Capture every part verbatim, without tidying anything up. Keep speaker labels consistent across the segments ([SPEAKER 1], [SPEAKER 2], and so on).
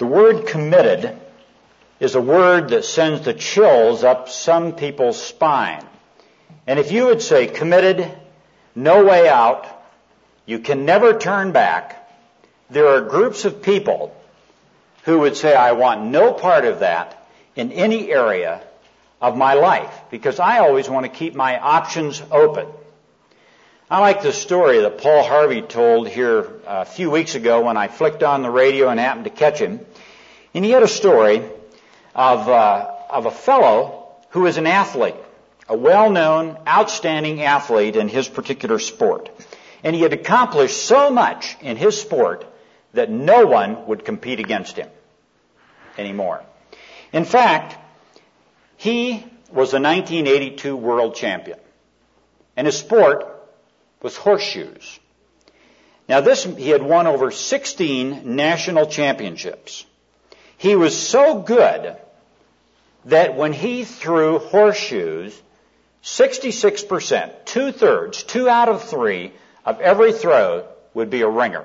[SPEAKER 1] The word committed is a word that sends the chills up some people's spine. And if you would say committed, no way out, you can never turn back, there are groups of people who would say, I want no part of that in any area of my life, because I always want to keep my options open. I like the story that Paul Harvey told here a few weeks ago when I flicked on the radio and happened to catch him. And he had a story of, uh, of a fellow who was an athlete, a well-known, outstanding athlete in his particular sport. And he had accomplished so much in his sport that no one would compete against him anymore. In fact, he was the nineteen eighty-two world champion, and his sport was horseshoes. Now this, he had won over sixteen national championships. He was so good that when he threw horseshoes, sixty-six percent, two-thirds, two out of three of every throw would be a ringer.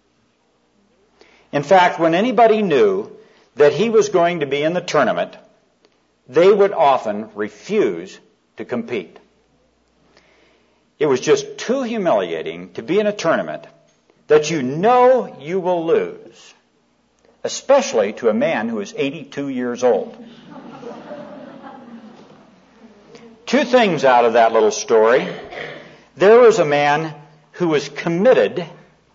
[SPEAKER 1] In fact, when anybody knew that he was going to be in the tournament, they would often refuse to compete. It was just too humiliating to be in a tournament that you know you will lose, especially to a man who is eighty-two years old. Two things out of that little story. There was a man who was committed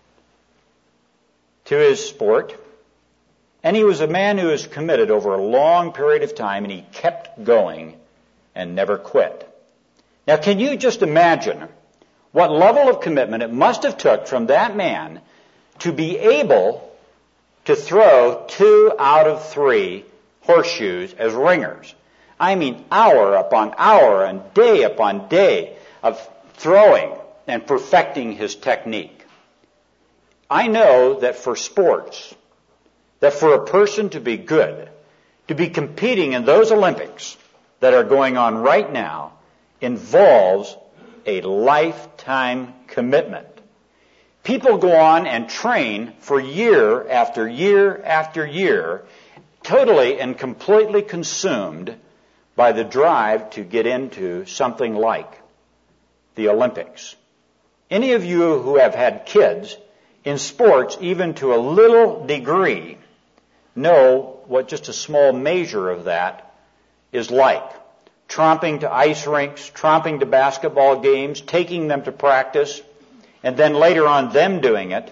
[SPEAKER 1] to his sport, and he was a man who was committed over a long period of time, and he kept going and never quit. Now, can you just imagine what level of commitment it must have took from that man to be able to throw two out of three horseshoes as ringers? I mean, hour upon hour and day upon day of throwing and perfecting his technique. I know that for sports, that for a person to be good, to be competing in those Olympics that are going on right now, involves a lifetime commitment. People go on and train for year after year after year, totally and completely consumed by the drive to get into something like the Olympics. Any of you who have had kids in sports, even to a little degree, know what just a small measure of that is like. Tromping to ice rinks, tromping to basketball games, taking them to practice, and then later on them doing it.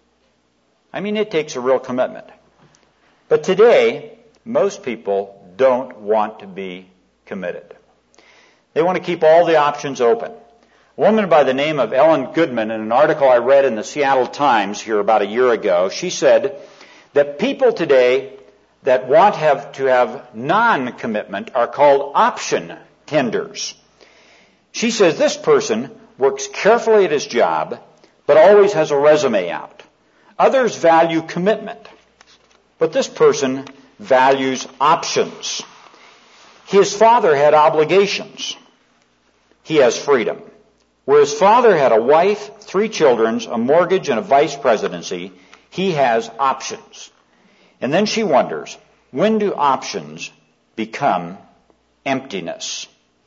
[SPEAKER 1] I mean, it takes a real commitment. But today, most people don't want to be committed. They want to keep all the options open. A woman by the name of Ellen Goodman, in an article I read in the Seattle Times here about a year ago, she said that people today that want have to have non-commitment are called option tenders. She says this person works carefully at his job, but always has a resume out. Others value commitment, but this person values options. His father had obligations. He has freedom. Where his father had a wife, three children, a mortgage, and a vice presidency, he has options. And then she wonders, when do options become emptiness?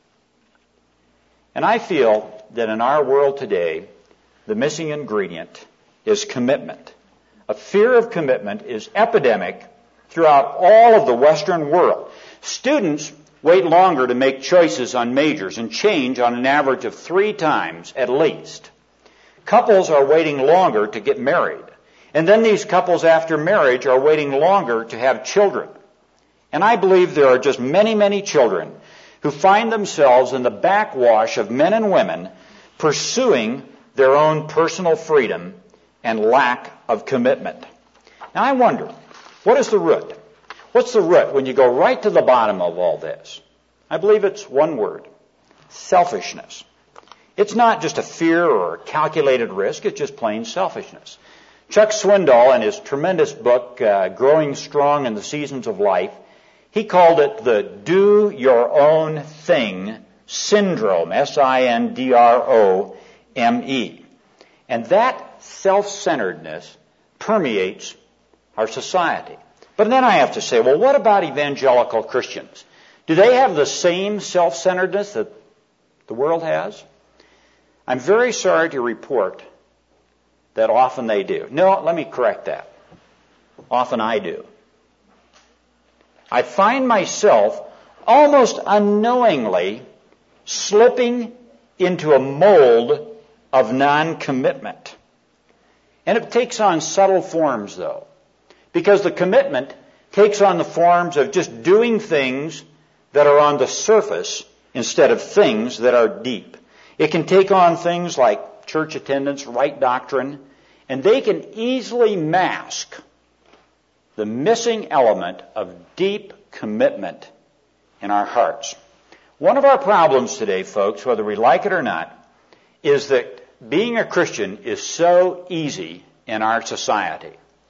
[SPEAKER 1] And I feel that in our world today, the missing ingredient is commitment. A fear of commitment is epidemic throughout all of the Western world. Students wait longer to make choices on majors and change on an average of three times at least. Couples are waiting longer to get married. And then these couples after marriage are waiting longer to have children. And I believe there are just many, many children who find themselves in the backwash of men and women pursuing their own personal freedom and lack of commitment. Now I wonder, what is the root? What's the root when you go right to the bottom of all this? I believe it's one word: selfishness. It's not just a fear or a calculated risk, it's just plain selfishness. Chuck Swindoll, in his tremendous book, uh, Growing Strong in the Seasons of Life, he called it the do your own thing syndrome, S I N D R O M E. And that self-centeredness permeates our society. But then I have to say, well, what about evangelical Christians? Do they have the same self-centeredness that the world has? I'm very sorry to report that often they do. No, let me correct that. Often I do. I find myself almost unknowingly slipping into a mold of non-commitment. And it takes on subtle forms, though, because the commitment takes on the forms of just doing things that are on the surface instead of things that are deep. It can take on things like church attendance, right doctrine, and they can easily mask the missing element of deep commitment in our hearts. One of our problems today, folks, whether we like it or not, is that being a Christian is so easy in our society.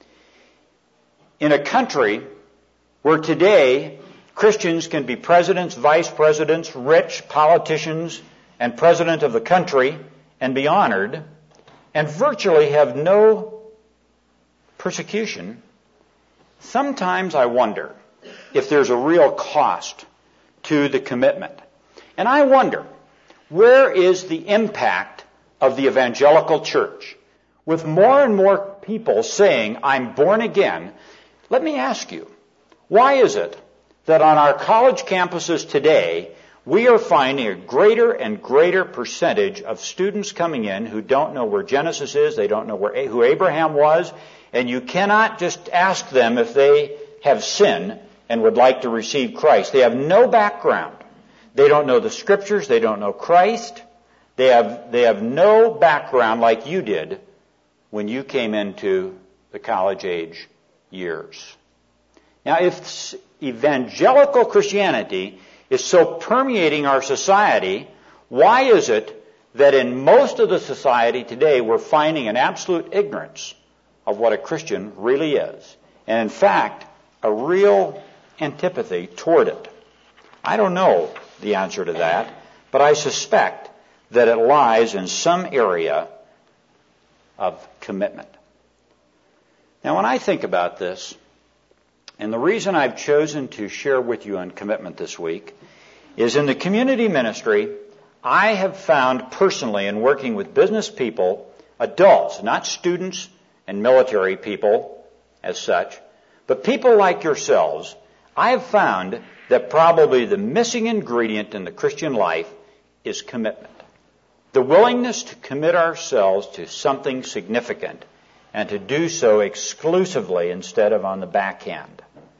[SPEAKER 1] In a country where today Christians can be presidents, vice presidents, rich politicians, and president of the country and be honored and virtually have no persecution, sometimes I wonder if there's a real cost to the commitment. And I wonder, where is the impact of the evangelical church? With more and more people saying, I'm born again, let me ask you, why is it that on our college campuses today, we are finding a greater and greater percentage of students coming in who don't know where Genesis is, they don't know where, who Abraham was, and you cannot just ask them if they have sin and would like to receive Christ. They have no background. They don't know the Scriptures. They don't know Christ. They have, they have no background like you did when you came into the college age years. Now, if evangelical Christianity is so permeating our society, why is it that in most of the society today we're finding an absolute ignorance of what a Christian really is? And in fact, a real antipathy toward it. I don't know the answer to that, but I suspect that it lies in some area of commitment. Now, when I think about this, and the reason I've chosen to share with you on commitment this week is in the community ministry, I have found personally in working with business people, adults, not students and military people as such, but people like yourselves, I have found that probably the missing ingredient in the Christian life is commitment. The willingness to commit ourselves to something significant and to do so exclusively instead of on the backhand.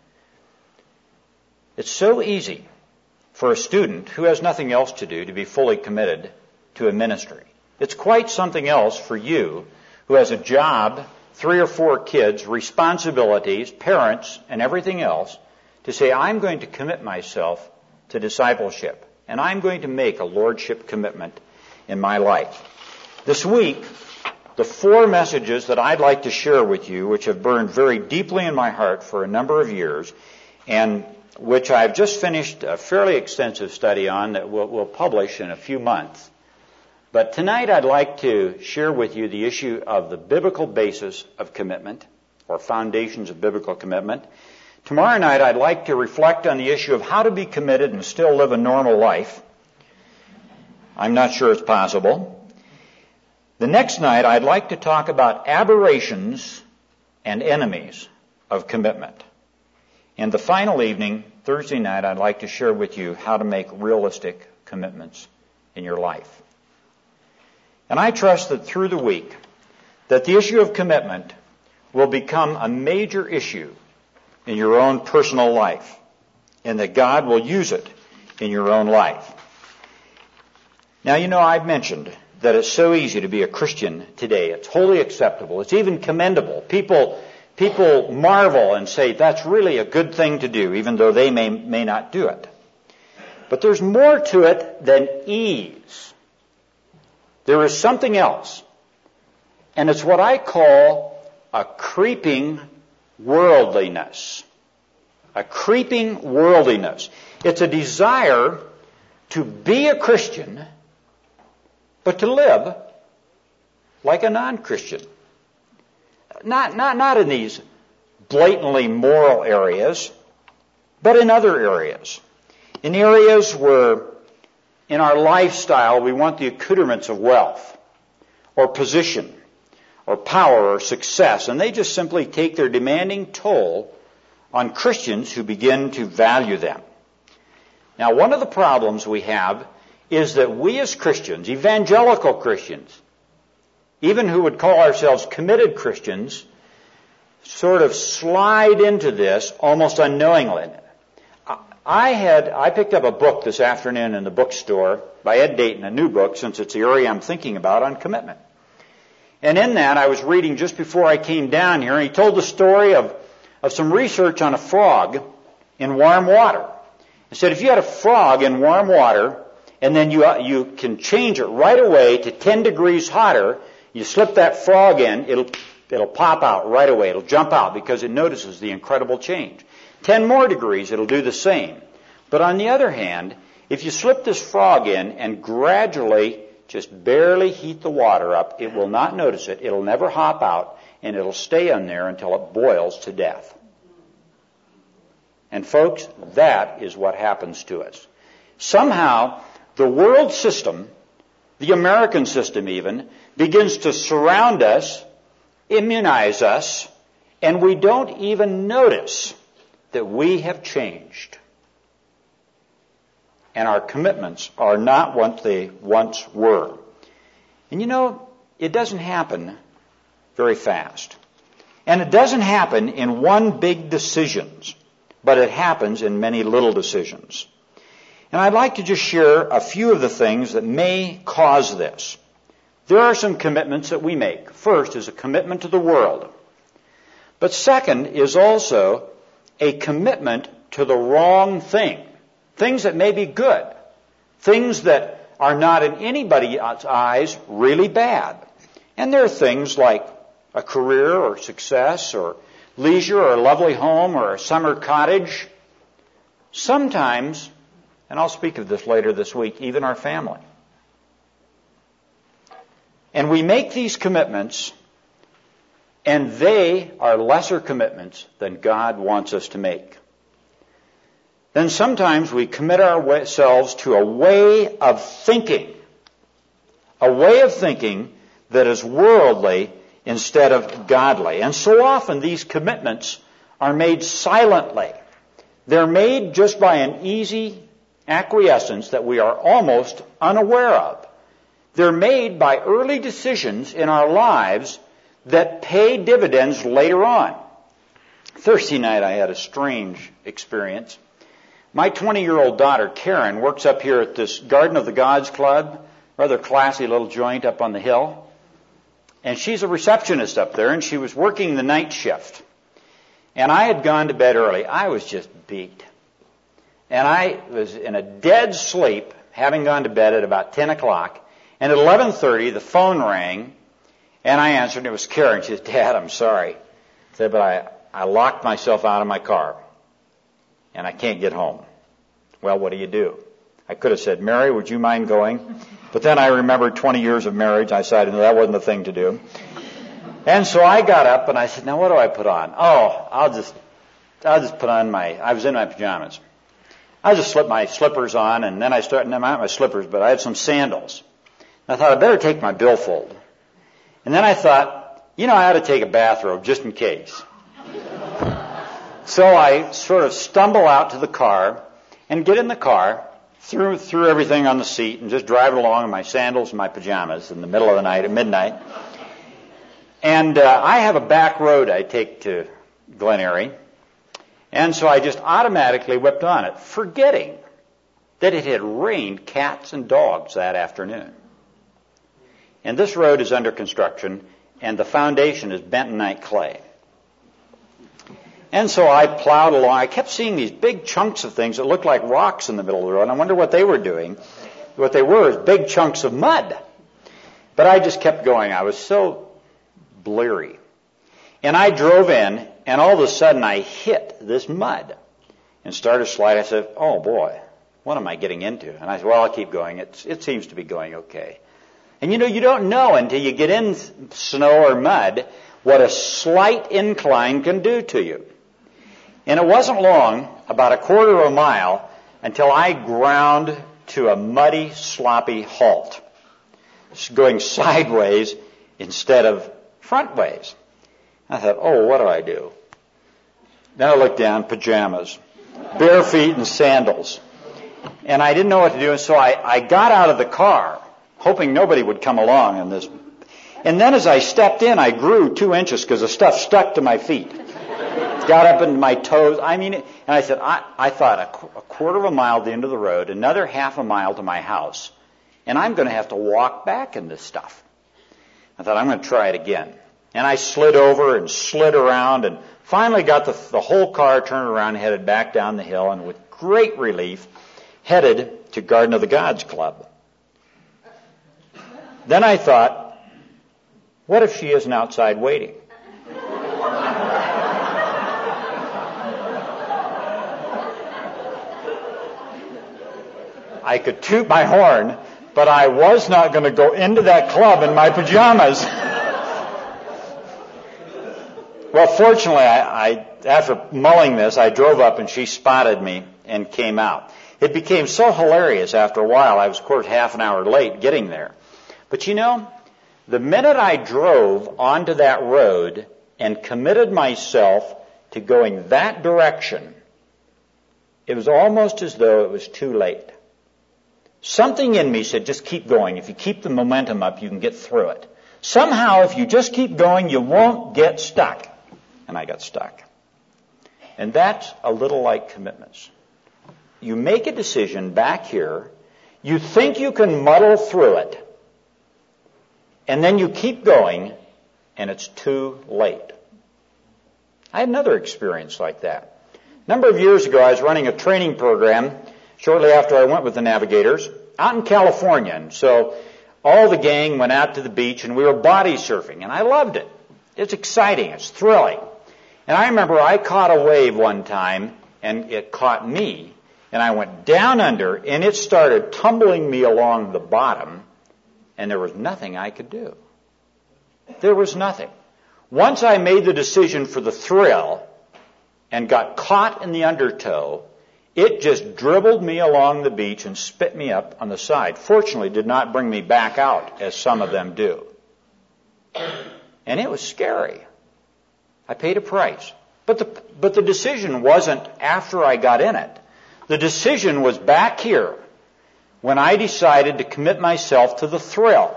[SPEAKER 1] It's so easy for a student who has nothing else to do to be fully committed to a ministry. It's quite something else for you who has a job, three or four kids, responsibilities, parents, and everything else to say, I'm going to commit myself to discipleship, and I'm going to make a lordship commitment in my life. This week, the four messages that I'd like to share with you, which have burned very deeply in my heart for a number of years, and which I've just finished a fairly extensive study on that we'll, we'll publish in a few months. But tonight I'd like to share with you the issue of the biblical basis of commitment, or foundations of biblical commitment. Tomorrow night I'd like to reflect on the issue of how to be committed and still live a normal life. I'm not sure it's possible. The next night I'd like to talk about aberrations and enemies of commitment. And the final evening, Thursday night, I'd like to share with you how to make realistic commitments in your life. And I trust that through the week, that the issue of commitment will become a major issue in your own personal life, and that God will use it in your own life. Now, you know, I've mentioned that it's so easy to be a Christian today. It's wholly acceptable. It's even commendable. People People marvel and say, that's really a good thing to do, even though they may, may not do it. But there's more to it than ease. There is something else. And it's what I call a creeping worldliness. A creeping worldliness. It's a desire to be a Christian, but to live like a non-Christian. Not, not, not in these blatantly moral areas, but in other areas. In areas where in our lifestyle we want the accoutrements of wealth or position or power or success, and they just simply take their demanding toll on Christians who begin to value them. Now, one of the problems we have is that we as Christians, evangelical Christians, even who would call ourselves committed Christians, sort of slide into this almost unknowingly. I had, I picked up a book this afternoon in the bookstore by Ed Dayton, a new book, since it's the area I'm thinking about, on commitment. And in that, I was reading just before I came down here, and he told the story of, of some research on a frog in warm water. He said if you had a frog in warm water, and then you, you can change it right away to ten degrees hotter, you slip that frog in, it'll, it'll pop out right away. It'll jump out because it notices the incredible change. Ten more degrees, it'll do the same. But on the other hand, if you slip this frog in and gradually just barely heat the water up, it will not notice it. It'll never hop out, and it'll stay in there until it boils to death. And folks, that is what happens to us. Somehow, the world system, the American system even, begins to surround us, immunize us, and we don't even notice that we have changed. And our commitments are not what they once were. And you know, it doesn't happen very fast. And it doesn't happen in one big decisions, but it happens in many little decisions. And I'd like to just share a few of the things that may cause this. There are some commitments that we make. First is a commitment to the world. But second is also a commitment to the wrong thing. Things that may be good. Things that are not in anybody's eyes really bad. And there are things like a career or success or leisure or a lovely home or a summer cottage. Sometimes, and I'll speak of this later this week, even our family. And we make these commitments, and they are lesser commitments than God wants us to make. Then sometimes we commit ourselves to a way of thinking, a way of thinking that is worldly instead of godly. And so often these commitments are made silently. They're made just by an easy acquiescence that we are almost unaware of. They're made by early decisions in our lives that pay dividends later on. Thursday night I had a strange experience. My twenty-year-old daughter, Karen, works up here at this Garden of the Gods Club, rather classy little joint up on the hill. And she's a receptionist up there, and she was working the night shift. And I had gone to bed early. I was just beat. And I was in a dead sleep, having gone to bed at about ten o'clock. And at eleven thirty, the phone rang, and I answered, and it was Karen. She said, Dad, I'm sorry. I said, but I, I locked myself out of my car, and I can't get home. Well, what do you do? I could have said, Mary, would you mind going? But then I remembered twenty years of marriage. I decided no, that wasn't the thing to do. And so I got up, and I said, now what do I put on? Oh, I'll just, I'll just put on my, I was in my pajamas. I just slipped my slippers on, and then I started, no, not my slippers, but I had some sandals. I thought, I better take my billfold. And then I thought, you know, I ought to take a bathrobe just in case. So I sort of stumble out to the car and get in the car, threw, threw everything on the seat, and just drive along in my sandals and my pajamas in the middle of the night at midnight. And uh, I have a back road I take to Glen Eyrie. And so I just automatically whipped on it, forgetting that it had rained cats and dogs that afternoon. And this road is under construction, and the foundation is bentonite clay. And so I plowed along. I kept seeing these big chunks of things that looked like rocks in the middle of the road, and I wonder what they were doing. What they were is big chunks of mud. But I just kept going. I was so bleary. And I drove in, and all of a sudden I hit this mud and started sliding. I said, oh boy, what am I getting into? And I said, well, I'll keep going. It's, it seems to be going okay. And you know, you don't know until you get in snow or mud what a slight incline can do to you. And it wasn't long, about a quarter of a mile, until I ground to a muddy, sloppy halt, going sideways instead of frontways. I thought, oh, what do I do? Then I looked down, pajamas, bare feet and sandals. And I didn't know what to do, and so I, I got out of the car, hoping nobody would come along in this. And then as I stepped in, I grew two inches because the stuff stuck to my feet. Got up into my toes. I mean, and I said, I, I thought a, qu- a quarter of a mile to the end of the road, another half a mile to my house, and I'm going to have to walk back in this stuff. I thought, I'm going to try it again. And I slid over and slid around and finally got the, the whole car turned around and headed back down the hill, and with great relief, headed to Garden of the Gods Club. Then I thought, what if she isn't outside waiting? I could toot my horn, but I was not going to go into that club in my pajamas. Well, fortunately, I, I, after mulling this, I drove up and she spotted me and came out. It became so hilarious after a while, I was, of course, half an hour late getting there. But you know, the minute I drove onto that road and committed myself to going that direction, it was almost as though it was too late. Something in me said, just keep going. If you keep the momentum up, you can get through it. Somehow, if you just keep going, you won't get stuck. And I got stuck. And that's a little like commitments. You make a decision back here, you think you can muddle through it, and then you keep going, and it's too late. I had another experience like that. A number of years ago, I was running a training program shortly after I went with the Navigators out in California. And so all the gang went out to the beach, and we were body surfing, and I loved it. It's exciting. It's thrilling. And I remember I caught a wave one time, and it caught me, and I went down under, and it started tumbling me along the bottom, and there was nothing I could do. There was nothing. Once I made the decision for the thrill and got caught in the undertow, it just dribbled me along the beach and spit me up on the side. Fortunately, it did not bring me back out, as some of them do. And it was scary. I paid a price. But the, but the decision wasn't after I got in it. The decision was back here when I decided to commit myself to the thrill.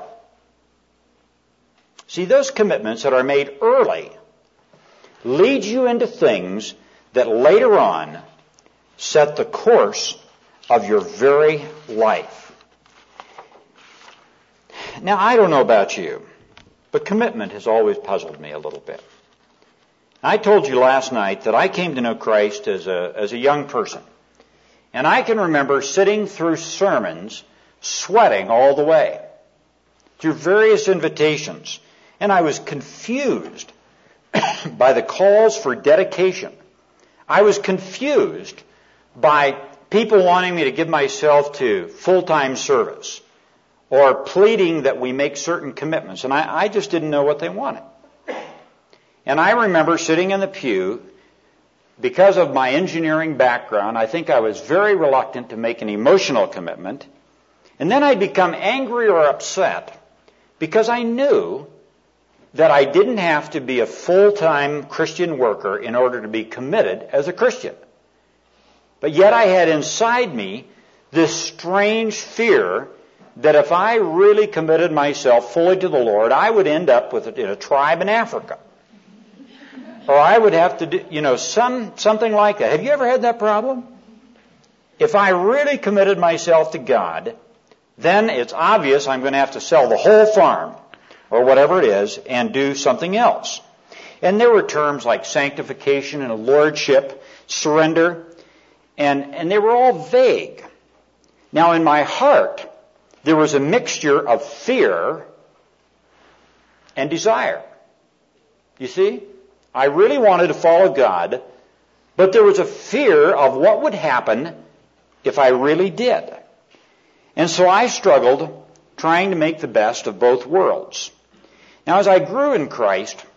[SPEAKER 1] See, those commitments that are made early lead you into things that later on set the course of your very life. Now, I don't know about you, but commitment has always puzzled me a little bit. I told you last night that I came to know Christ as a, as a young person. And I can remember sitting through sermons, sweating all the way, through various invitations. And I was confused by the calls for dedication. I was confused by people wanting me to give myself to full-time service or pleading that we make certain commitments. And I, I just didn't know what they wanted. And I remember sitting in the pew, because of my engineering background, I think I was very reluctant to make an emotional commitment. And then I'd become angry or upset because I knew that I didn't have to be a full-time Christian worker in order to be committed as a Christian. But yet I had inside me this strange fear that if I really committed myself fully to the Lord, I would end up with a, in a tribe in Africa. Or I would have to do, you know, some something like that. Have you ever had that problem? If I really committed myself to God, then it's obvious I'm going to have to sell the whole farm or whatever it is and do something else. And there were terms like sanctification and lordship, surrender, and, and they were all vague. Now, in my heart, there was a mixture of fear and desire. You see? I really wanted to follow God, but there was a fear of what would happen if I really did. And so I struggled trying to make the best of both worlds. Now, as I grew in Christ,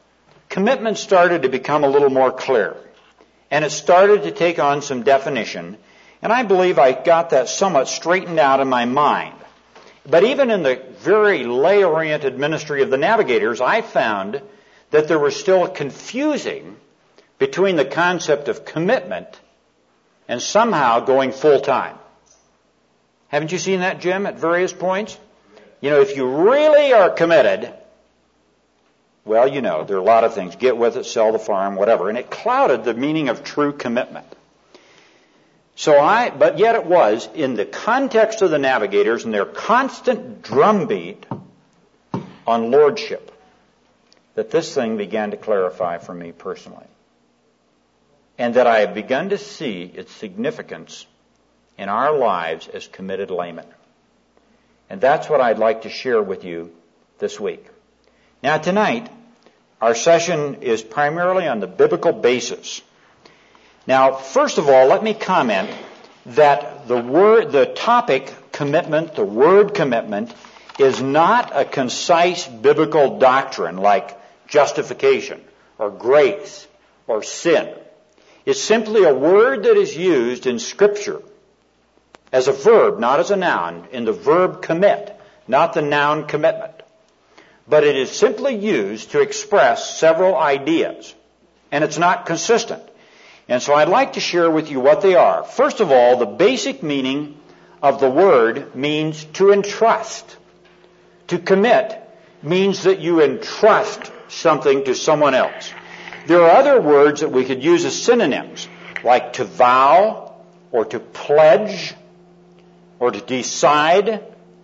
[SPEAKER 1] commitment started to become a little more clear. And it started to take on some definition. And I believe I got that somewhat straightened out in my mind. But even in the very lay-oriented ministry of the Navigators, I found that there was still a confusing between the concept of commitment and somehow going full-time. Haven't you seen that, Jim, at various points? You know, if you really are committed, well, you know, there are a lot of things. Get with it, sell the farm, whatever. And it clouded the meaning of true commitment. So I, but yet it was, in the context of the Navigators and their constant drumbeat on lordship, that this thing began to clarify for me personally. And that I have begun to see its significance in our lives as committed laymen. And that's what I'd like to share with you this week. Now tonight, our session is primarily on the biblical basis. Now, first of all, let me comment that the word, the topic commitment, the word commitment, is not a concise biblical doctrine like justification or grace or sin. It's simply a word that is used in Scripture as a verb, not as a noun, in the verb commit, not the noun commitment. But it is simply used to express several ideas, and it's not consistent. And so I'd like to share with you what they are. First of all, the basic meaning of the word means to entrust. To commit means that you entrust something to someone else. There are other words that we could use as synonyms, like to vow, or to pledge, or to decide,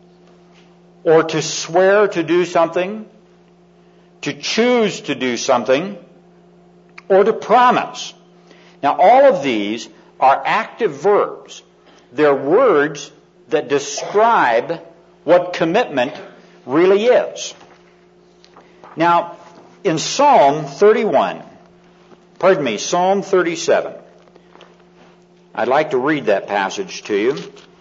[SPEAKER 1] or to swear to do something, to choose to do something, or to promise. Now, all of these are active verbs. They're words that describe what commitment really is. Now, in Psalm thirty-one, pardon me, Psalm thirty-seven, I'd like to read that passage to you.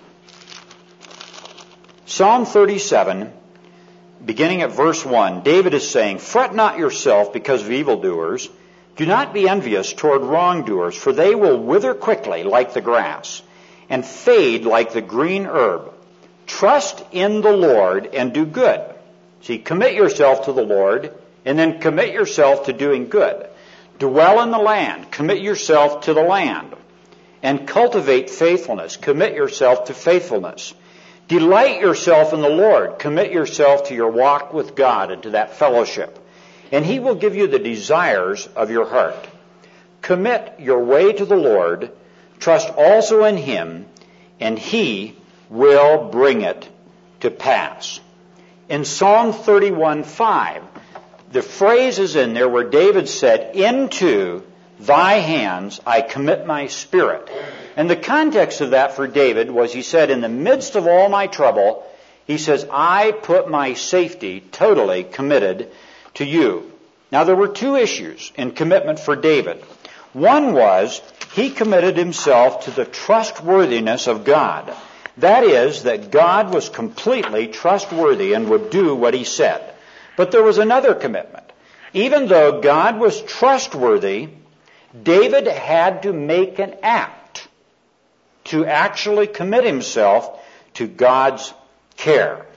[SPEAKER 1] Psalm thirty-seven, beginning at verse one, David is saying, "Fret not yourself because of evildoers. Do not be envious toward wrongdoers, for they will wither quickly like the grass, and fade like the green herb. Trust in the Lord and do good." See, commit yourself to the Lord, and then commit yourself to doing good. Dwell in the land, commit yourself to the land, and cultivate faithfulness, commit yourself to faithfulness. Delight yourself in the Lord, commit yourself to your walk with God and to that fellowship, and He will give you the desires of your heart. Commit your way to the Lord, trust also in Him, and He will bring it to pass. In Psalm thirty-one five, the phrase is in there where David said, "Into thy hands I commit my spirit." And the context of that for David was, he said, in the midst of all my trouble, he says, "I put my safety totally committed to you." Now, there were two issues in commitment for David. One was he committed himself to the trustworthiness of God. That is, that God was completely trustworthy and would do what He said. But there was another commitment. Even though God was trustworthy, David had to make an act to actually commit himself to God's care.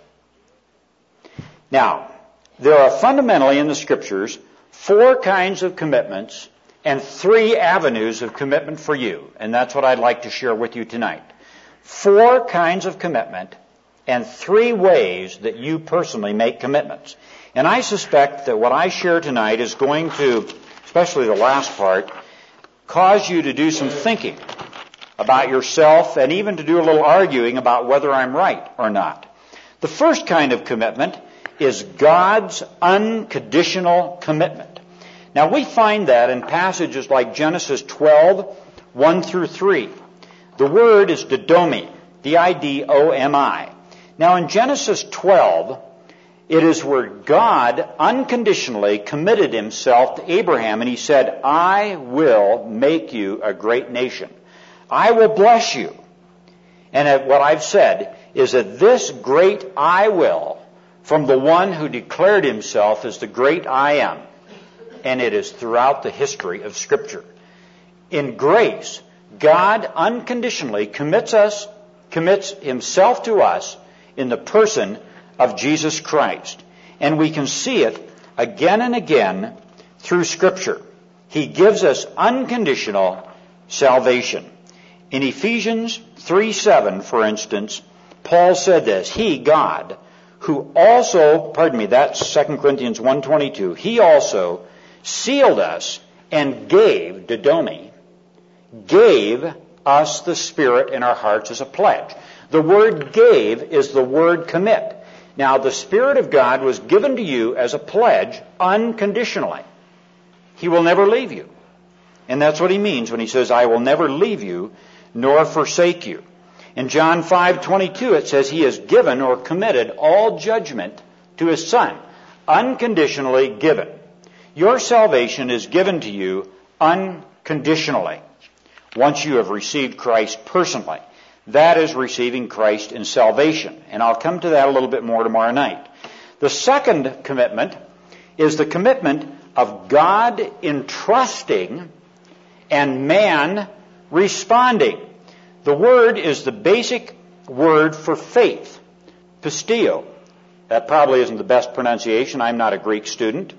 [SPEAKER 1] Now, there are fundamentally in the Scriptures four kinds of commitments and three avenues of commitment for you. And that's what I'd like to share with you tonight. Four kinds of commitment and three ways that you personally make commitments. And I suspect that what I share tonight is going to, especially the last part, cause you to do some thinking about yourself and even to do a little arguing about whether I'm right or not. The first kind of commitment is God's unconditional commitment. Now, we find that in passages like Genesis twelve, one through three. The word is didomi, D I D O M I. Now, in Genesis twelve, it is where God unconditionally committed Himself to Abraham, and He said, "I will make you a great nation. I will bless you." And what I've said is that this great "I will," from the one who declared Himself as the great I am, and it is throughout the history of Scripture. In grace, God unconditionally commits us, commits himself to us in the person of Jesus Christ. And we can see it again and again through Scripture. He gives us unconditional salvation. In Ephesians three seven, for instance, Paul said this, He, God, who also, pardon me, that's Second Corinthians one twenty-two, He also sealed us and gave, didomi, gave us the Spirit in our hearts as a pledge. The word gave is the word commit. Now, the Spirit of God was given to you as a pledge unconditionally. He will never leave you. And that's what he means when he says, I will never leave you nor forsake you. In John five twenty-two, it says he has given or committed all judgment to his Son, unconditionally given. Your salvation is given to you unconditionally once you have received Christ personally. That is receiving Christ in salvation. And I'll come to that a little bit more tomorrow night. The second commitment is the commitment of God entrusting and man responding. The word is the basic word for faith, pistio. That probably isn't the best pronunciation. I'm not a Greek student.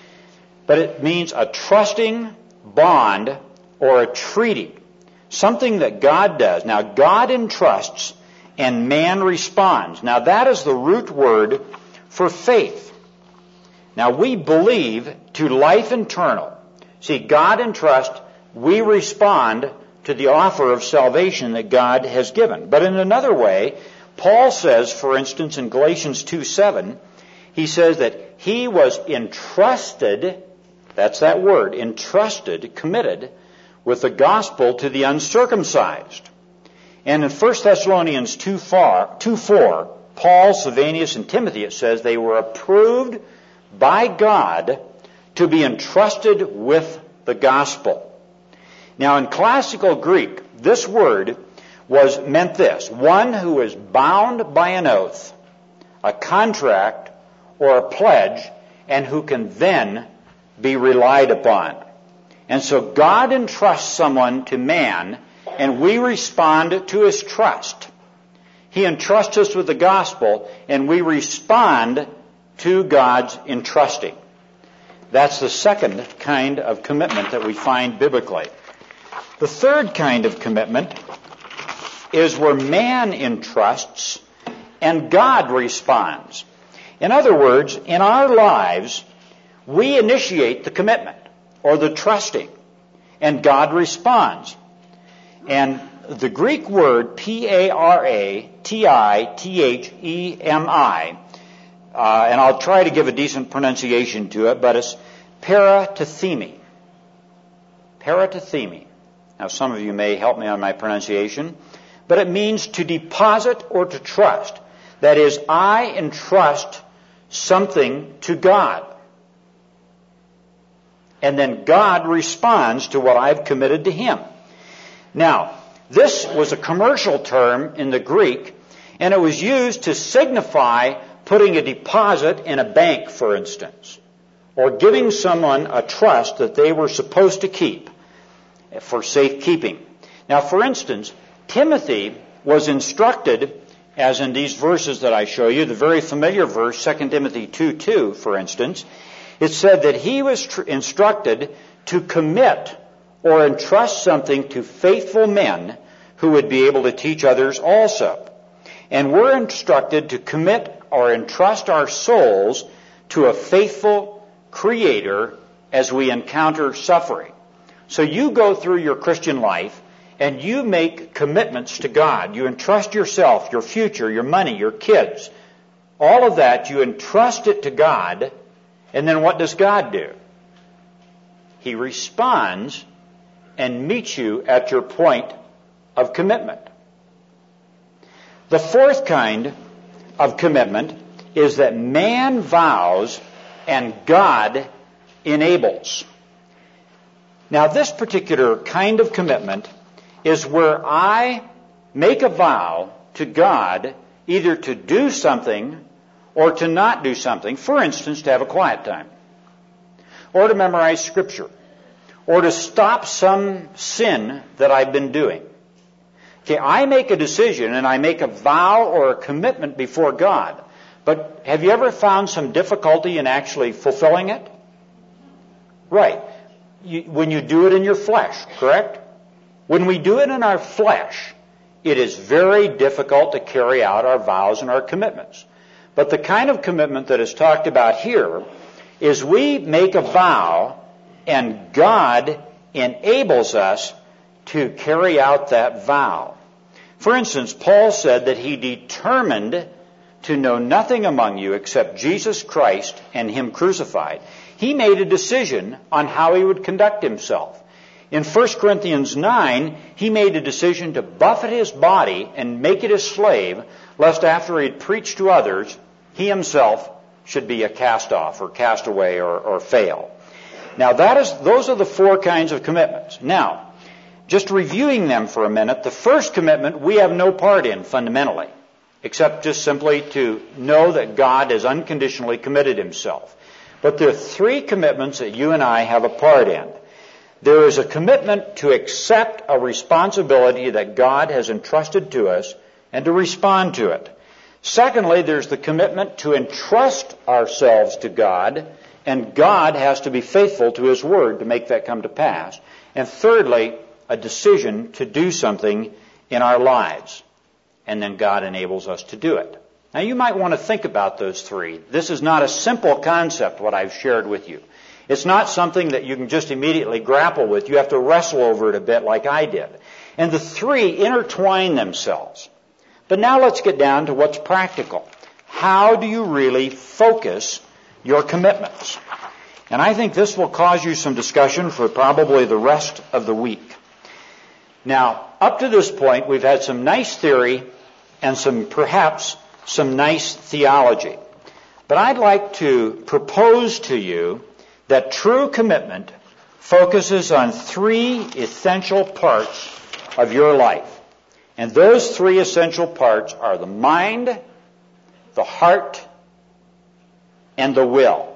[SPEAKER 1] But it means a trusting bond or a treaty. Something that God does. Now, God entrusts and man responds. Now, that is the root word for faith. Now, we believe to life eternal. See, God entrusts, we respond to the offer of salvation that God has given. But in another way, Paul says, for instance, in Galatians two seven, he says that he was entrusted, that's that word, entrusted, committed, with the gospel to the uncircumcised. And in First Thessalonians two four, Paul, Silvanus, and Timothy, it says they were approved by God to be entrusted with the gospel. Now, in classical Greek, this word was meant this: one who is bound by an oath, a contract, or a pledge, and who can then be relied upon. And so God entrusts someone to man, and we respond to his trust. He entrusts us with the gospel, and we respond to God's entrusting. That's the second kind of commitment that we find biblically. The third kind of commitment is where man entrusts and God responds. In other words, in our lives, we initiate the commitment or the trusting, and God responds. And the Greek word P A R A T I T H E M I, uh, and I'll try to give a decent pronunciation to it, but it's paratithemi. Paratithemi. Now, some of you may help me on my pronunciation, but it means to deposit or to trust. That is, I entrust something to God. And then God responds to what I've committed to Him. Now, this was a commercial term in the Greek, and it was used to signify putting a deposit in a bank, for instance, or giving someone a trust that they were supposed to keep for safekeeping. Now, for instance, Timothy was instructed, as in these verses that I show you, the very familiar verse, Second Timothy two two, for instance, it said that he was tr- instructed to commit or entrust something to faithful men who would be able to teach others also. And we're instructed to commit or entrust our souls to a faithful Creator as we encounter suffering. So you go through your Christian life and you make commitments to God. You entrust yourself, your future, your money, your kids. All of that, you entrust it to God. And then what does God do? He responds and meets you at your point of commitment. The fourth kind of commitment is that man vows and God enables. Now, this particular kind of commitment is where I make a vow to God either to do something or to not do something. For instance, to have a quiet time. or to memorize Scripture, or to stop some sin that I've been doing. Okay, I make a decision and I make a vow or a commitment before God. But have you ever found some difficulty in actually fulfilling it? Right. You, when you do it in your flesh, correct? When we do it in our flesh, it is very difficult to carry out our vows and our commitments. But the kind of commitment that is talked about here is we make a vow and God enables us to carry out that vow. For instance, Paul said that he determined to know nothing among you except Jesus Christ and Him crucified. He made a decision on how he would conduct himself. In First Corinthians nine, he made a decision to buffet his body and make it his slave, lest after he had preached to others, he himself should be a cast-off or castaway or, or fail. Now, that is, those are the four kinds of commitments. Now, just reviewing them for a minute, the first commitment we have no part in fundamentally, except just simply to know that God has unconditionally committed Himself. But there are three commitments that you and I have a part in. There is a commitment to accept a responsibility that God has entrusted to us and to respond to it. Secondly, there's the commitment to entrust ourselves to God, and God has to be faithful to His Word to make that come to pass. And thirdly, a decision to do something in our lives. And then God enables us to do it. Now, you might want to think about those three. This is not a simple concept, what I've shared with you. It's not something that you can just immediately grapple with. You have to wrestle over it a bit like I did. And the three intertwine themselves. But now let's get down to what's practical. How do you really focus your commitments? And I think this will cause you some discussion for probably the rest of the week. Now, up to this point, we've had some nice theory and some, perhaps, some nice theology. But I'd like to propose to you that true commitment focuses on three essential parts of your life. And those three essential parts are the mind, the heart, and the will.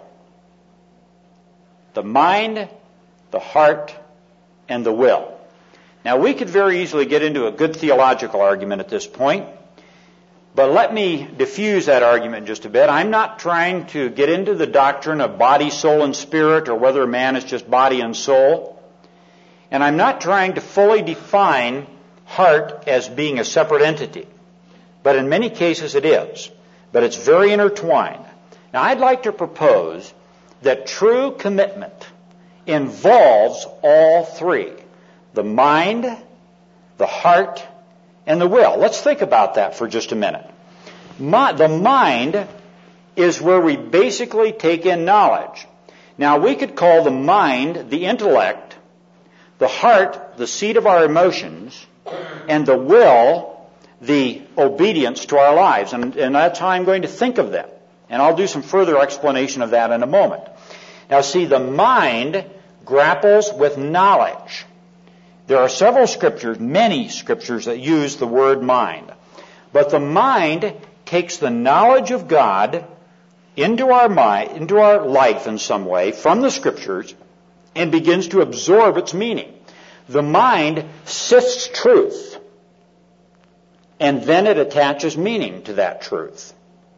[SPEAKER 1] The mind, the heart, and the will. Now, we could very easily get into a good theological argument at this point, but let me diffuse that argument just a bit. I'm not trying to get into the doctrine of body, soul, and spirit, or whether a man is just body and soul. And I'm not trying to fully define heart as being a separate entity. But in many cases it is. But it's very intertwined. Now, I'd like to propose that true commitment involves all three. The mind, the heart, and the will. Let's think about that for just a minute. My, the mind is where we basically take in knowledge. Now, we could call the mind the intellect, the heart the seat of our emotions, and the will the obedience to our lives. And, and that's how I'm going to think of them. And I'll do some further explanation of that in a moment. Now, see, the mind grapples with knowledge. There are several scriptures, many scriptures, that use the word mind. But the mind takes the knowledge of God into our mind, into our life in some way, from the scriptures, and begins to absorb its meaning. The mind sifts truth, and then it attaches meaning to that truth.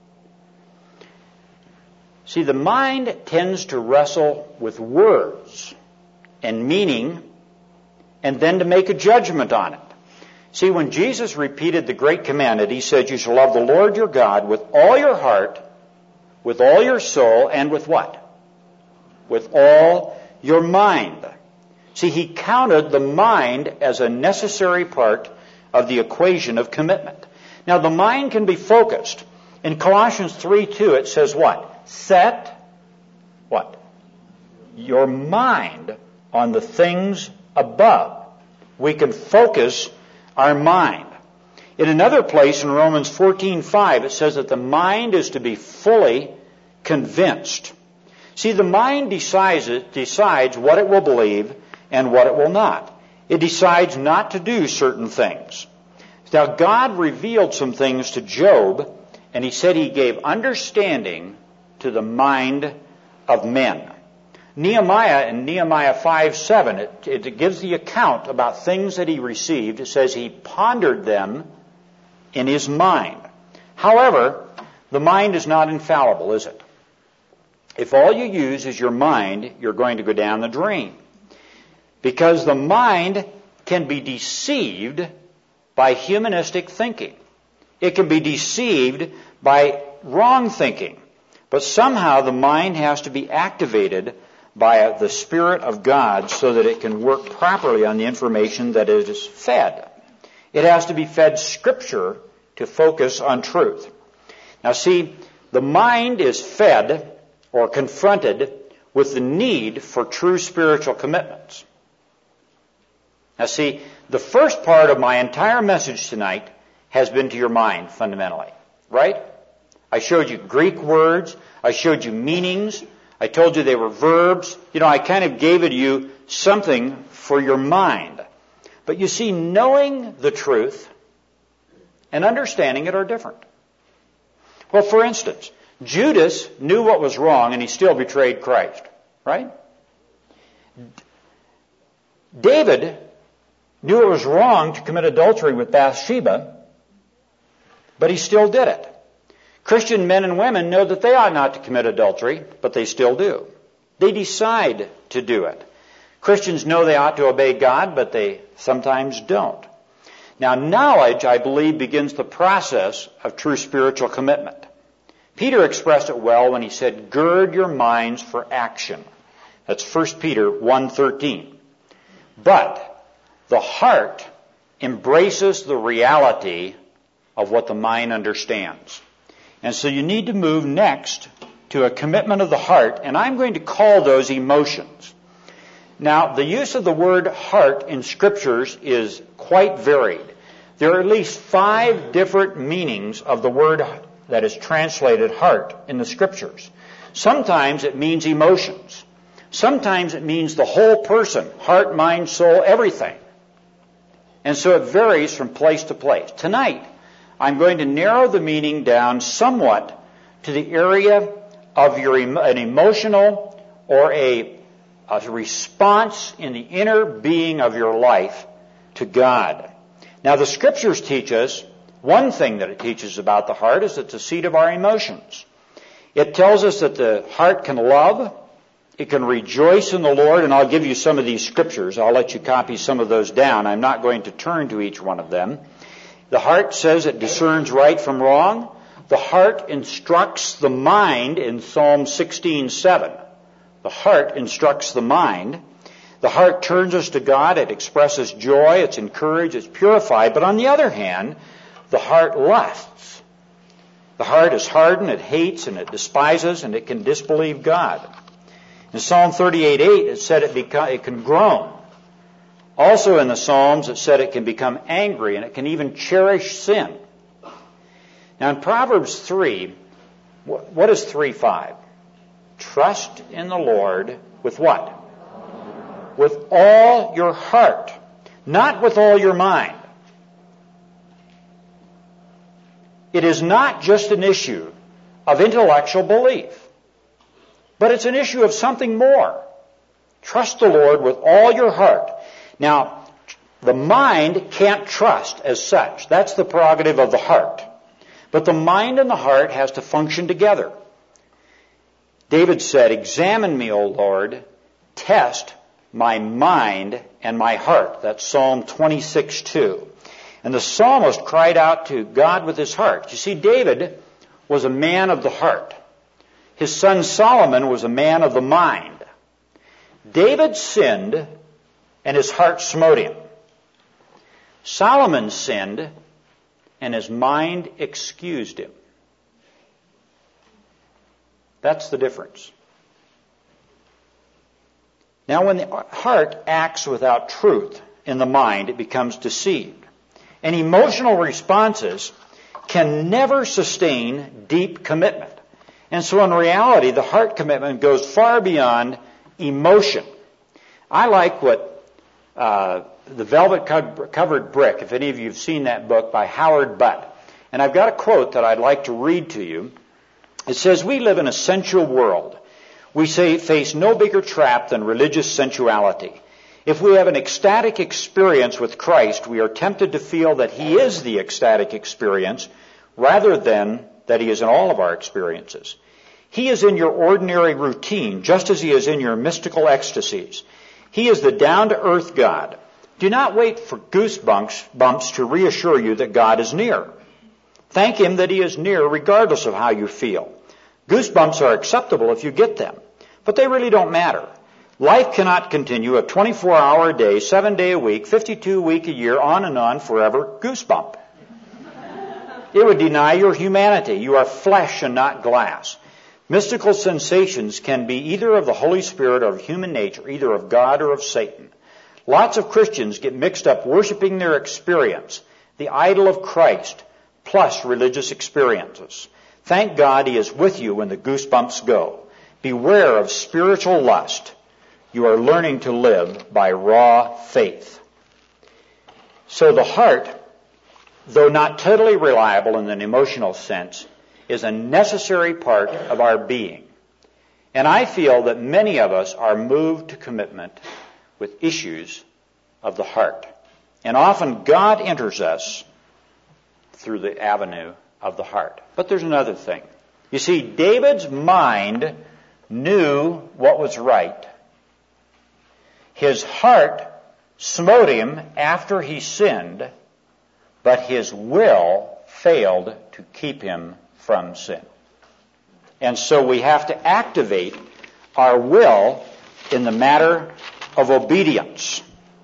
[SPEAKER 1] See, the mind tends to wrestle with words and meaning, and then to make a judgment on it. See, when Jesus repeated the great commandment, He said, you shall love the Lord your God with all your heart, with all your soul, and with what? With all your mind. See, He counted the mind as a necessary part of the equation of commitment. Now, the mind can be focused. In Colossians three two, it says what? Set, what? Your mind on the things above. We can focus our mind. In another place in Romans fourteen five, it says that the mind is to be fully convinced. See, the mind decides, it decides what it will believe and what it will not. It decides not to do certain things. Now, God revealed some things to Job, and He said He gave understanding to the mind of men. Nehemiah, in Nehemiah five seven, it, it gives the account about things that he received. It says he pondered them in his mind. However, the mind is not infallible, is it? If all you use is your mind, you're going to go down the drain. Because the mind can be deceived by humanistic thinking. It can be deceived by wrong thinking. But somehow the mind has to be activated by the Spirit of God so that it can work properly on the information that it is fed. It has to be fed Scripture to focus on truth. Now see, the mind is fed or confronted with the need for true spiritual commitments. Now see, the first part of my entire message tonight has been to your mind, fundamentally. Right? I showed you Greek words. I showed you meanings. I told you they were verbs. You know, I kind of gave it to you something for your mind. But you see, knowing the truth and understanding it are different. Well, for instance, Judas knew what was wrong and he still betrayed Christ. Right? David knew it was wrong to commit adultery with Bathsheba, but he still did it. Christian men and women know that they ought not to commit adultery, but they still do. They decide to do it. Christians know they ought to obey God, but they sometimes don't. Now, knowledge, I believe, begins the process of true spiritual commitment. Peter expressed it well when he said, gird your minds for action. That's First Peter one thirteen. But the heart embraces the reality of what the mind understands. And so you need to move next to a commitment of the heart, and I'm going to call those emotions. Now, the use of the word heart in Scriptures is quite varied. There are at least five different meanings of the word that is translated heart in the Scriptures. Sometimes it means emotions. Sometimes it means the whole person, heart, mind, soul, everything. And so it varies from place to place. Tonight, I'm going to narrow the meaning down somewhat to the area of your an emotional or a, a response in the inner being of your life to God. Now, the Scriptures teach us, one thing that it teaches about the heart is it's the seat of our emotions. It tells us that the heart can love, it can rejoice in the Lord, and I'll give you some of these Scriptures. I'll let you copy some of those down. I'm not going to turn to each one of them. The heart says it discerns right from wrong. The heart instructs the mind in Psalm sixteen seven. The heart instructs the mind. The heart turns us to God. It expresses joy. It's encouraged. It's purified. But on the other hand, the heart lusts. The heart is hardened. It hates and it despises and it can disbelieve God. In Psalm thirty-eight eight, it said it, beca- it can groan. Also in the Psalms, it said it can become angry and it can even cherish sin. Now in Proverbs three, what is three five? Trust in the Lord with what? With all your heart, not with all your mind. It is not just an issue of intellectual belief, but it's an issue of something more. Trust the Lord with all your heart. Now, the mind can't trust as such. That's the prerogative of the heart. But the mind and the heart has to function together. David said, examine me, O Lord, test my mind and my heart. That's Psalm twenty-six two. And the psalmist cried out to God with his heart. You see, David was a man of the heart. His son Solomon was a man of the mind. David sinned and his heart smote him. Solomon sinned and his mind excused him. That's the difference. Now, when the heart acts without truth in the mind, it becomes deceived. And emotional responses can never sustain deep commitment. And so in reality, the heart commitment goes far beyond emotion. I like what uh, The Velvet Covered Brick, if any of you have seen that book by Howard Butt. And I've got a quote that I'd like to read to you. It says, we live in a sensual world We say, face no bigger trap than religious sensuality. If we have an ecstatic experience with Christ, we are tempted to feel that He is the ecstatic experience rather than that He is in all of our experiences. He is in your ordinary routine, just as He is in your mystical ecstasies. He is the down-to-earth God. Do not wait for goosebumps bumps to reassure you that God is near. Thank Him that He is near regardless of how you feel. Goosebumps are acceptable if you get them, but they really don't matter. Life cannot continue a twenty-four hour a day, seven day a week, fifty-two week a year, on and on forever goosebump. It would deny your humanity. You are flesh and not glass. Mystical sensations can be either of the Holy Spirit or of human nature, either of God or of Satan. Lots of Christians get mixed up worshiping their experience, the idol of Christ, plus religious experiences. Thank God He is with you when the goosebumps go. Beware of spiritual lust. You are learning to live by raw faith. So the heart, though not totally reliable in an emotional sense, is a necessary part of our being. And I feel that many of us are moved to commitment with issues of the heart. And often God enters us through the avenue of the heart. But there's another thing. You see, David's mind knew what was right. His heart smote him after he sinned, but his will failed to keep him from sin. And so we have to activate our will in the matter of obedience.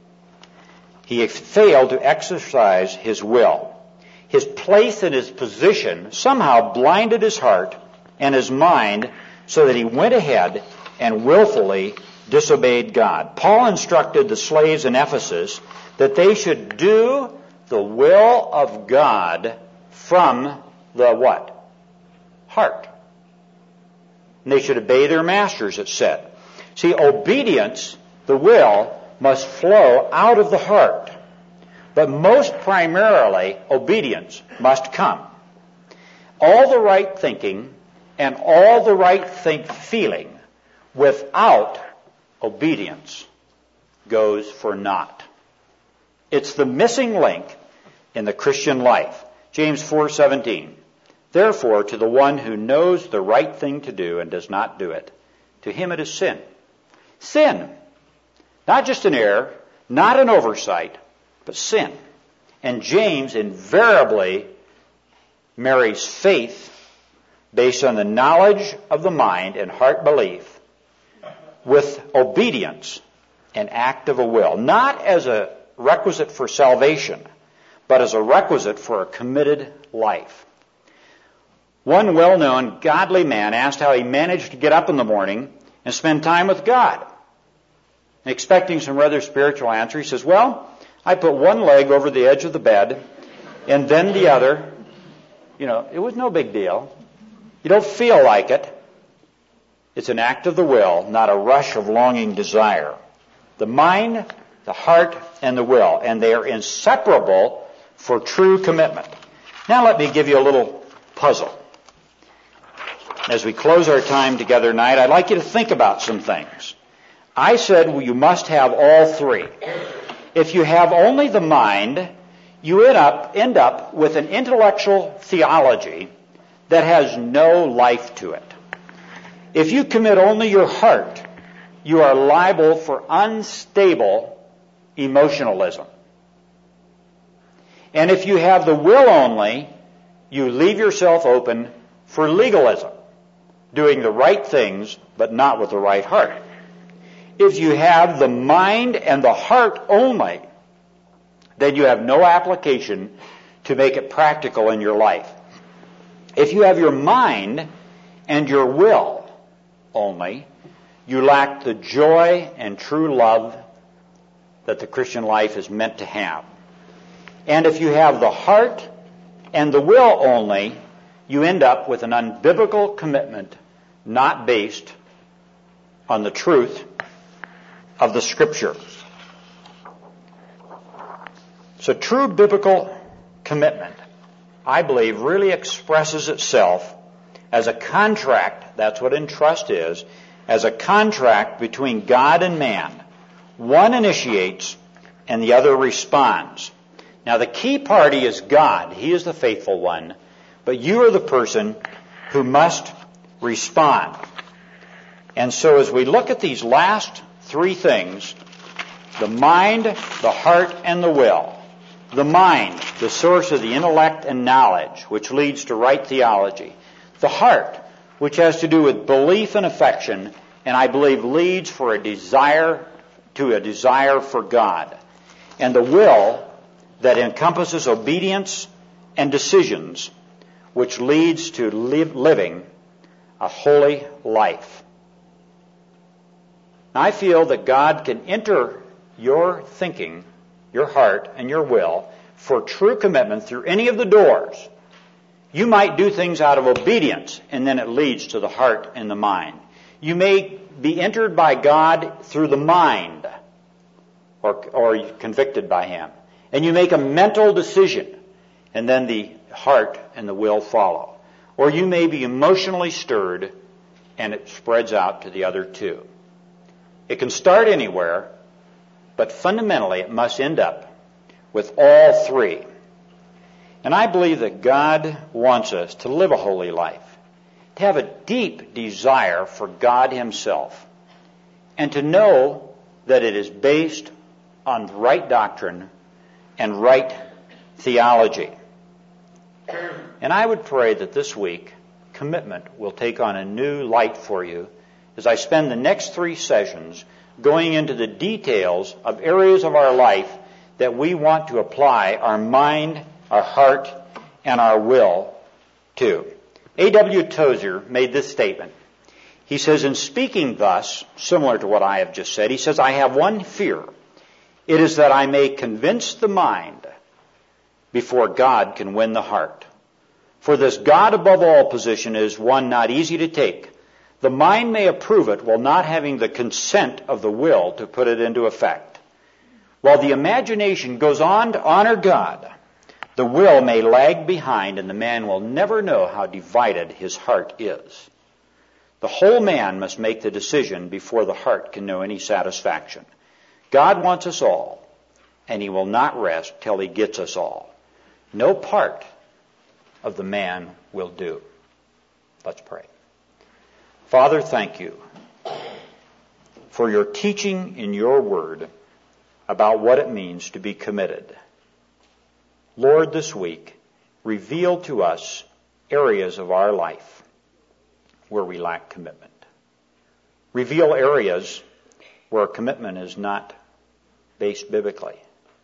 [SPEAKER 1] He failed to exercise his will. His place and his position somehow blinded his heart and his mind so that he went ahead and willfully disobeyed God. Paul instructed the slaves in Ephesus that they should do the will of God from the what? Heart. And they should obey their masters, it said. See, obedience, the will, must flow out of the heart. But most primarily, obedience must come. All the right thinking and all the right think feeling without obedience goes for naught. It's the missing link in the Christian life. James four seventeen. Therefore, to the one who knows the right thing to do and does not do it, to him it is sin. Sin. Not just an error, not an oversight, but sin. And James invariably marries faith based on the knowledge of the mind and heart belief with obedience, an act of a will. Not as a requisite for salvation, but as a requisite for a committed life. One well-known godly man asked how he managed to get up in the morning and spend time with God. Expecting some rather spiritual answer, he says, well, I put one leg over the edge of the bed and then the other. You know, it was no big deal. You don't feel like it. It's an act of the will, not a rush of longing desire. The mind, the heart, and the will, and they are inseparable for true commitment. Now let me give you a little puzzle. As we close our time together tonight, I'd like you to think about some things. I said well, you must have all three. If you have only the mind, you end up, end up with an intellectual theology that has no life to it. If you commit only your heart, you are liable for unstable emotionalism. And if you have the will only, you leave yourself open for legalism, doing the right things but not with the right heart. If you have the mind and the heart only, then you have no application to make it practical in your life. If you have your mind and your will only, you lack the joy and true love that the Christian life is meant to have. And if you have the heart and the will only, you end up with an unbiblical commitment not based on the truth of the Scripture. So true biblical commitment, I believe, really expresses itself as a contract, that's what entrust is, as a contract between God and man. One initiates and the other responds. Now the key party is God. He is the faithful one. But you are the person who must respond. And so as we look at these last three things, the mind, the heart, and the will. The mind, the source of the intellect and knowledge, which leads to right theology. The heart, which has to do with belief and affection, and I believe leads for a desire to a desire for God. And the will that encompasses obedience and decisions, which leads to live, living a holy life. Now, I feel that God can enter your thinking, your heart, and your will for true commitment through any of the doors. You might do things out of obedience, and then it leads to the heart and the mind. You may be entered by God through the mind, or, or convicted by Him. And you make a mental decision, and then the heart and the will follow. Or you may be emotionally stirred, and it spreads out to the other two. It can start anywhere, but fundamentally it must end up with all three. And I believe that God wants us to live a holy life, to have a deep desire for God Himself, and to know that it is based on right doctrine and right theology. And I would pray that this week, commitment will take on a new light for you as I spend the next three sessions going into the details of areas of our life that we want to apply our mind, our heart, and our will to. A W Tozer made this statement. He says, in speaking thus, similar to what I have just said, he says, I have one fear. It is that I may convince the mind before God can win the heart. For this God above all position is one not easy to take. The mind may approve it while not having the consent of the will to put it into effect. While the imagination goes on to honor God, the will may lag behind, and the man will never know how divided his heart is. The whole man must make the decision before the heart can know any satisfaction. God wants us all, and He will not rest till He gets us all. No part of the man will do. Let's pray. Father, thank you for your teaching in your word about what it means to be committed. Lord, this week, reveal to us areas of our life where we lack commitment. Reveal areas where commitment is not based biblically.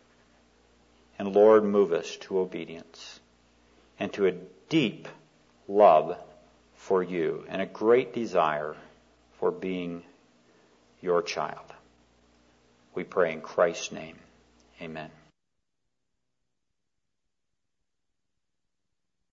[SPEAKER 1] And Lord, move us to obedience and to a deep love for you and a great desire for being your child. We pray in Christ's name. Amen.